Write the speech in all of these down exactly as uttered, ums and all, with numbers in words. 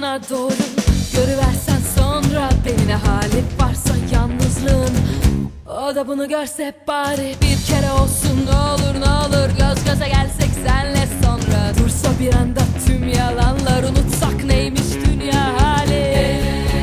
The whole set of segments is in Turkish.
bana doğru. Görüversen sonra beni, ne hali varsa yalnızlığın. O da bunu görse bari bir kere olsun, ne olur ne olur göz göze gelsek senle sonra. Dursa bir anda tüm yalanlar, unutsak neymiş dünya hali.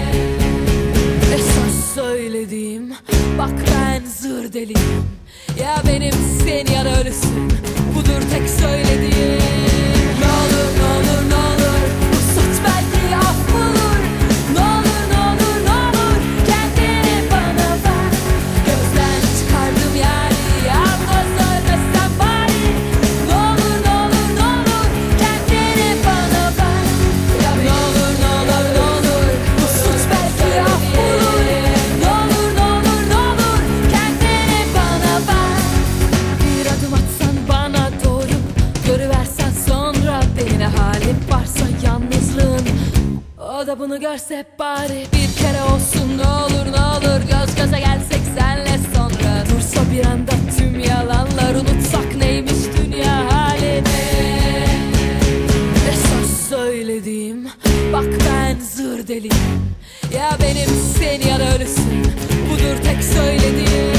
Esas söylediğim, bak ben zır deliyim. Ya benim sen ya da ölüsün, budur tek söylediğim. Ne olur ne olur ne olur, bu suç belki af bulur. Ne olur ne olur ne olur, kendini bana ver. Gözden çıkardım yani, yalnız ölmesem bari. Ne olur ne olur ne olur, kendini bana ver. Ya ne olur ne olur ne olur, bu suç belki af bulur. Ne olur ne olur ne olur, kendini bana ver. Bir adım atsan bana doğru, görüversen sonra beni, ne halim varsa yalnızlığın. O da bunu görse bari bir kere olsun, ne olur ne olur göz göze gelsek senle sonra. Dursa bir anda tüm yalanlar, unutsak neymiş dünya halini. Esas söylediğim, bak ben zır deliyim. Ya benim sen ya da ölüsün, budur tek söylediğim.